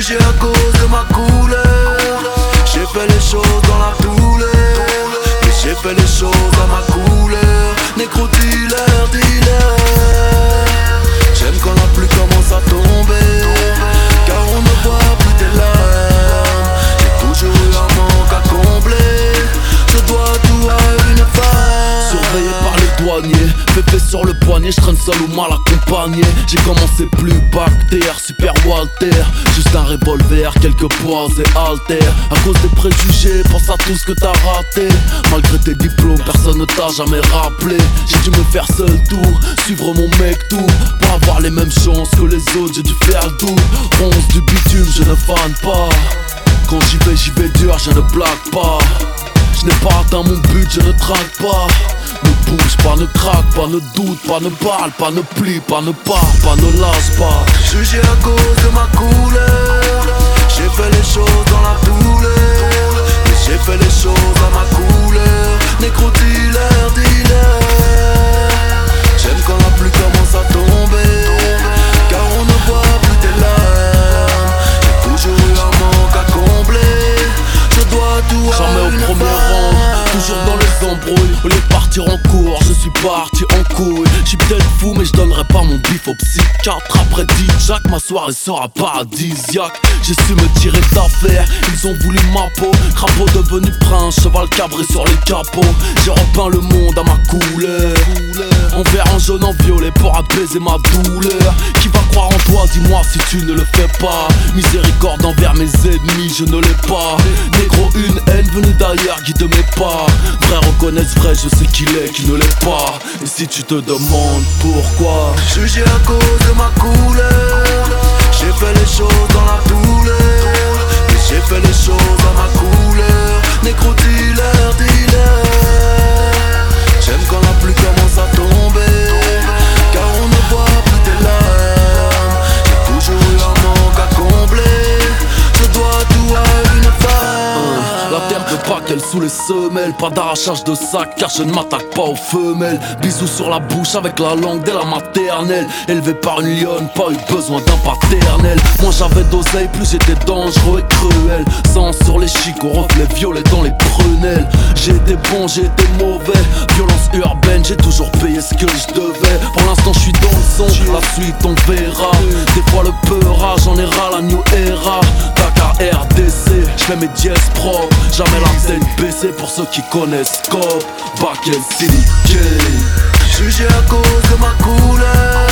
Jugé à cause de ma couleur. J'ai fait les choses dans la douleur. Et j'ai fait les choses à ma couleur. Négro dealer, dealer. J'aime quand la pluie commence à tomber, car on ne voit plus tes larmes. J'ai toujours eu un manque à combler. Je dois tout à une femme. Surveillé par les douaniers, pépé sur le poignet, je traîne seul ou mal accompagné. J'ai commencé plus bactère, super Walter. Juste un revolver, quelques poids et haltères. À cause des préjugés, pense à tout ce que t'as raté. Malgré tes diplômes, personne ne t'a jamais rappelé. J'ai dû me faire seul tour, suivre mon mec tout. Pour avoir les mêmes chances que les autres, j'ai dû faire le tour. Ronce du bitume, je ne fane pas. Quand j'y vais dur, je ne blague pas. Je n'ai pas atteint mon but, je ne traque pas. Ne bouge pas, ne craque pas, ne doute pas, ne parle pas, ne plie pas, ne pars pas, ne lâche pas. Jugé à cause de ma couleur. J'ai fait les choses dans la douleur. Et j'ai fait les choses à ma couleur. Négro dealer, dealer. J'aime quand la pluie commence à tomber, car on ne voit plus tes larmes. J'ai toujours eu un manque à combler. Je dois tout à Jamais une au premier femme. rang, toujours dans les embrouilles. Au lieu de partir en cours, je suis parti en couille. J'suis peut-être fou mais je donnerai pas mon bif au psychiatre. Après Jack, ma soirée sera paradisiaque. J'ai su me tirer d'affaire, ils ont voulu ma peau. Crapaud devenu prince, cheval cabré sur les capots. J'ai repeint le monde à ma couleur, en vert, en jaune, en violet pour apaiser ma douleur. Qui va croire en toi, dis-moi si tu ne le fais pas. Miséricorde envers mes ennemis, je ne l'ai pas. Négro, une haine venue d'ailleurs guide mes pas. Vrai reconnaissent vrai, je sais qu'il est, qui ne l'est pas. Et si tu te demandes pourquoi, jugé à cause de ma couleur. J'ai fait les choses dans la douleur. Et j'ai fait les choses à ma couleur. Négro dealer, dealer. J'aime quand la pluie commence à tomber, car on ne voit plus tes larmes. J'ai toujours eu un manque à combler. Je dois tout à une femme. la terre veut pas qu'elle sous les semelles. Pas d'arrachage de sac car je ne m'attaque pas aux femelles. Bisous sur la bouche avec la langue dès la maternelle. Élevé par une lionne, pas eu besoin d'un paternel. Moins j'avais d'oseille, plus j'étais dangereux et cruel. Sang sur les chicots, reflets violets dans les prunelles. J'ai été bon, j'ai été mauvais. Violence urbaine, j'ai toujours payé ce que je devais. Pour l'instant je suis dans le son, la suite on verra. Des fois le peurage, j'en ai ras la new era. Dakar RDC, j'fais mes dièses propres. Jamais la tête baissée pour ceux qui connaissent Scope. Back and City Game. Jugé à cause de ma couleur.